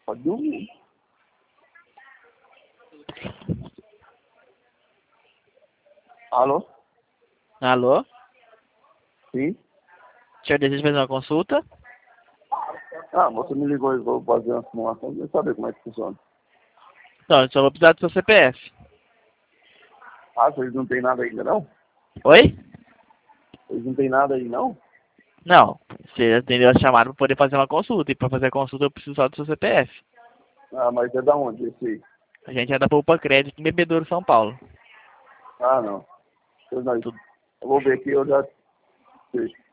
Pode dormir. Alô? Alô? Sim? O senhor deseja fazer uma consulta? Ah, você me ligou e vou fazer uma simulação pra saber como é que funciona. Não, eu só vou precisar do seu CPF. Ah, vocês não tem nada ainda não? Oi? Vocês não tem nada aí não? Não. Você atendeu a chamada para poder fazer uma consulta. E para fazer a consulta eu preciso só do seu CPF. Ah, mas é da onde esse aí? A gente é da Poupa Crédito em Bebedouro, São Paulo. Ah, não. Eu Tudo. vou ver aqui, eu já sei.